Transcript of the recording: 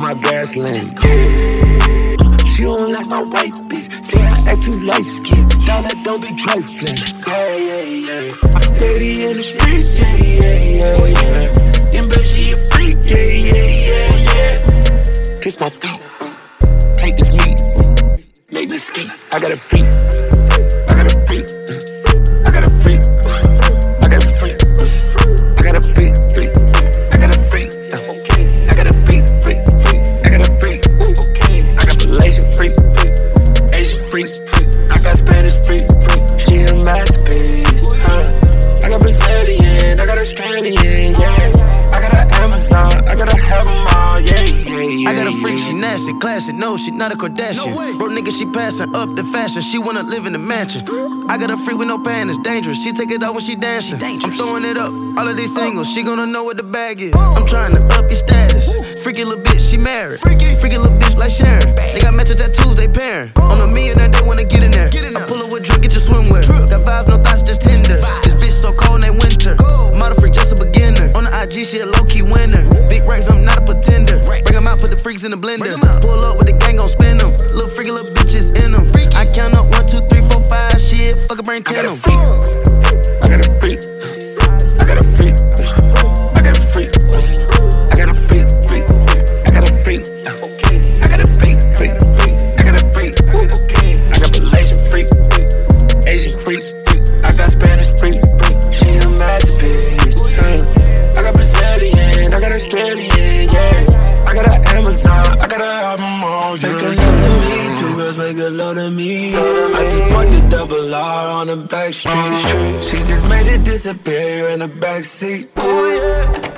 my gasoline, yeah. She don't like my white bitch. Say I act too light skinned. Y'all that don't be trifling. Yeah, yeah, yeah. Lady in the street, yeah, yeah, yeah, yeah. In bed she a freak, yeah, yeah, yeah, yeah. Kiss my feet, take this meat, make me ski. I got a freak, I got a freak, I got a freak, I got a freak, I got a freak, freak, I got a freak, I got a freak, freak, I got a freak, I got Malaysian freak, Asian freak, I got Spanish freak, she a masterpiece, I got Brazilian, I got Australian, yeah, I got an Amazon, I gotta have them all, yeah, yeah, yeah. I got a freak, she nasty, classic, no, she not a Kardashian. No, bro, nigga, she passing up the fashion, she wanna live in the mansion. I got a freak with no pan, it's dangerous, she take it out when she dancing. I'm throwing it up, all of these singles, she gonna know what the bag is. I'm trying to up your status, freaky little bitch, she married. Freaky little bitch like Sharon, they got matching tattoos, they pairing. On a millionaire, they wanna get in there. I pull her with drip, get your swimwear. Got vibes, no thoughts, just Tinder. This bitch so cold, they winter. Model freak, just a beginner. On the IG, she a low-key winner. Big racks, I'm not a pretender. Bring them out, put the freaks in the blender. Pull up with the gang, gon' spin them. Little freaky little bitches in them. I count up 1, 2, 3, 4, 5. Shit, fuck a brain 10 them. I got a freak, I got a freak, I got a freak, I got a freak, freak, I got a freak, I got a freak, freak, I got a freak, I got Malaysian freak, Asian freak, I got Spanish freak, she a masterpiece, I got Brazilian, I got Australian, yeah, I got an Amazon, I got an album all, yeah. Make a load of me, 2 girls make a load of me. I just bought the double R on the back street. She just made it disappear in the backseat.